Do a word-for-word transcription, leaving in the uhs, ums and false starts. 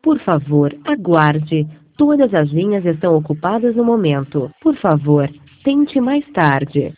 Por favor, aguarde. Todas as linhas estão ocupadas no momento. Por favor, tente mais tarde.